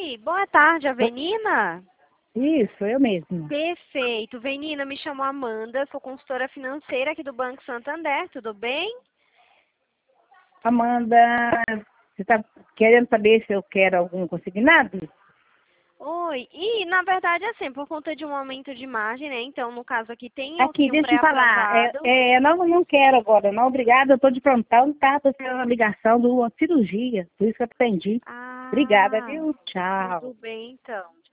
Oi, boa tarde, Avenina. Isso, eu mesmo. Perfeito. Venina, me chamo Amanda, sou consultora financeira aqui do Banco Santander, tudo bem? Amanda, você está querendo saber se eu quero algum consignado? Oi, e na verdade assim, por conta de um aumento de margem, né? Então, no caso aqui tem Aqui, um deixa eu falar. pré-aprovado. Não quero agora, não. Obrigada, eu estou de plantão, tá? Estou esperando a ligação de uma cirurgia, por isso que eu atendi. Obrigada, Ah, viu? Tchau. tudo bem então.